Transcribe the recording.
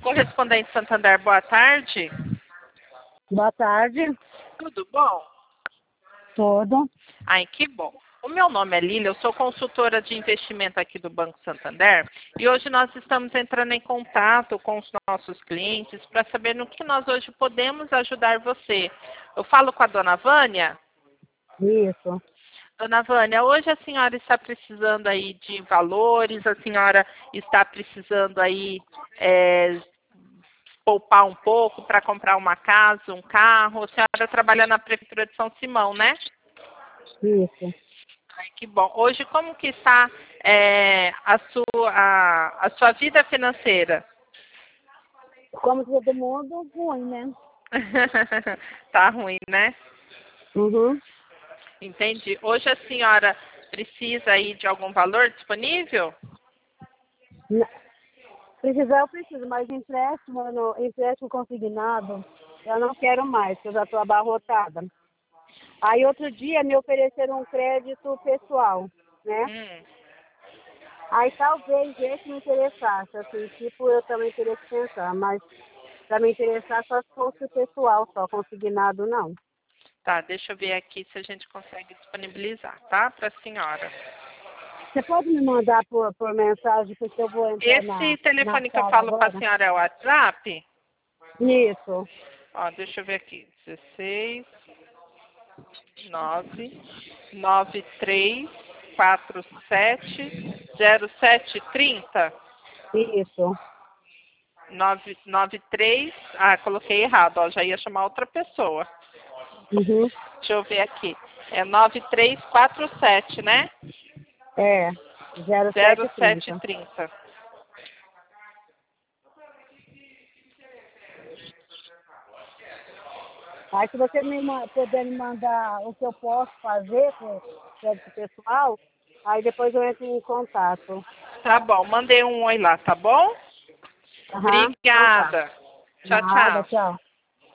Correspondente Santander, boa tarde. Boa tarde. Tudo bom? Tudo. Ai, que bom. O meu nome é Lília, eu sou consultora de investimento aqui do Banco Santander e hoje nós estamos entrando em contato com os nossos clientes para saber no que nós hoje podemos ajudar você. Eu falo com a dona Vânia? Isso. Dona Vânia, hoje a senhora está precisando aí de valores, a senhora está precisando aí poupar um pouco para comprar uma casa, um carro. A senhora trabalha na Prefeitura de São Simão, né? Isso. Ai, que bom. Hoje, como que está a sua vida financeira? Como todo mundo, ruim, né? Tá ruim, né? Uhum. Entendi. Hoje a senhora precisa aí de algum valor disponível? Precisar eu preciso, mas empréstimo consignado, eu não quero mais, porque eu já estou abarrotada. Aí outro dia me ofereceram um crédito pessoal, né? Aí talvez esse me interessasse, assim, tipo, eu também teria que pensar, mas para me interessar só se fosse pessoal, só consignado não. Tá, deixa eu ver aqui se a gente consegue disponibilizar, tá? Para a senhora. Você pode me mandar por mensagem, porque eu vou entrar Esse na telefone que eu sala falo para a agora? senhora é o WhatsApp? Isso. Ó, deixa eu ver aqui. 16 9 93 47 07 30 Isso. 993. Ah, coloquei errado, ó, já ia chamar outra pessoa. Uhum. Deixa eu ver aqui. É 9347, né? É. 0730. 0730. Aí se você puder me mandar o que eu posso fazer com o crédito pessoal, aí depois eu entro em contato. Tá bom, mandei um oi lá, tá bom? Aham. Então tá. Obrigada. Tchau, Nada, tchau. tchau.